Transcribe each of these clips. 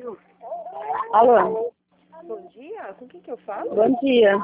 Alô? Bom dia, com quem que eu falo? Bom dia.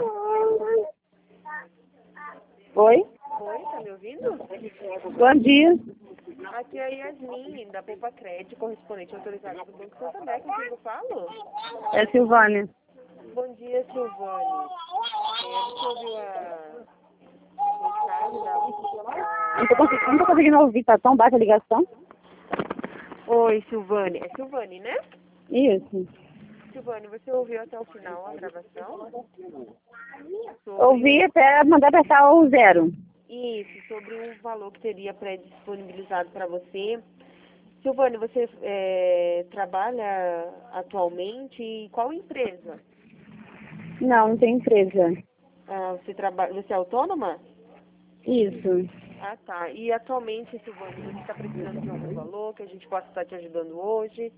Oi? Oi, tá me ouvindo? Bom dia. Aqui é a Yasmin, da Poupa Crédito, correspondente autorizada do Banco Santander, com quem eu falo? É Silvânia. Bom dia, Silvane. Você ouviu a mensagem Não tô conseguindo ouvir, tá tão baixa a ligação. Oi, Silvane. É Silvane, né? Isso. Silvane, você ouviu até o final a gravação? Ouvi até mandar apertar o 0. Isso, sobre o valor que teria pré-disponibilizado para você. Silvane, você trabalha atualmente em qual empresa? Não tem empresa. Você é autônoma? Isso. Ah, tá. E atualmente, Silvane, você está precisando de algum valor que a gente possa estar te ajudando hoje?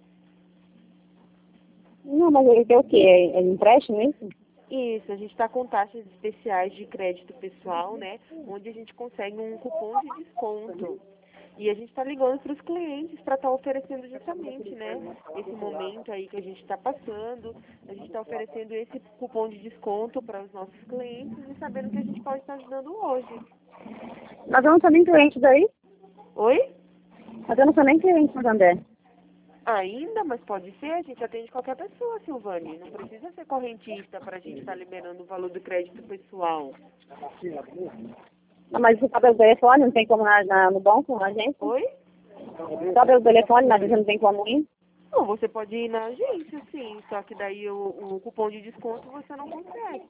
Não, mas é o quê? É empréstimo, isso? Isso, a gente está com taxas especiais de crédito pessoal, né? Onde a gente consegue um cupom de desconto. E a gente está ligando para os clientes para estar oferecendo justamente, né? Esse momento aí que a gente está passando, a gente está oferecendo esse cupom de desconto para os nossos clientes e sabendo que a gente pode estar ajudando hoje. Mas eu não sou nem cliente daí. Oi? Mas eu não sou nem cliente do Santander. Ainda, mas pode ser, a gente atende qualquer pessoa, Silvane. Não precisa ser correntista para a gente estar liberando o valor do crédito pessoal. Não, mas só pelo telefone, não tem como no banco, na agência? Oi? Só pelo telefone, na agência não tem como ir? Não, você pode ir na agência, sim, só que daí o cupom de desconto você não consegue.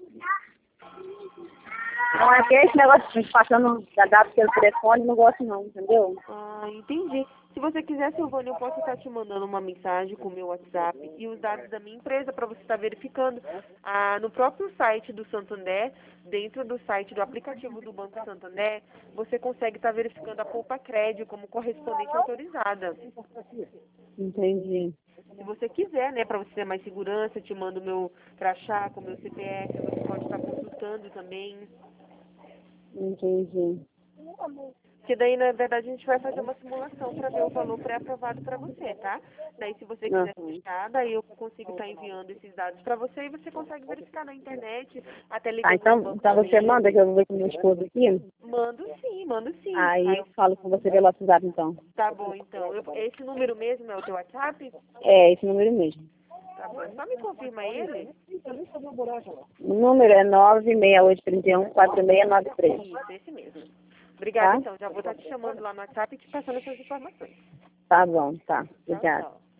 Não, é que esse negócio de passando dados pelo telefone, não gosto não, entendeu? Ah, entendi. Se você quiser, Silvane, eu posso estar te mandando uma mensagem com o meu WhatsApp e os dados da minha empresa para você estar verificando. No próprio site do Santander, dentro do site do aplicativo do Banco Santander, você consegue estar verificando a Poupa Crédito como correspondente autorizada. Entendi. Se você quiser, né, para você ter mais segurança, eu te mando o meu crachá com o meu CPF, você pode estar consultando também. Entendi. Que daí, na verdade, a gente vai fazer uma simulação para ver o valor pré-aprovado para você, tá? Daí, se você quiser fechar, daí eu consigo estar enviando esses dados para você e você consegue verificar na internet, até ligando no banco Então você também. manda que eu vou ver com meu esposo aqui? Mando sim, mando sim. Aí eu falo com você pelo WhatsApp, então. Tá bom, então. Esse número mesmo é o teu WhatsApp? É, esse número mesmo. Tá bom. Só me confirma ele. O número é 96831-4693. Isso, esse mesmo. Obrigada, Tá? então. Já vou estar te chamando lá no WhatsApp e te passando essas informações. Tá bom, tá. Tchau, Obrigada. tchau.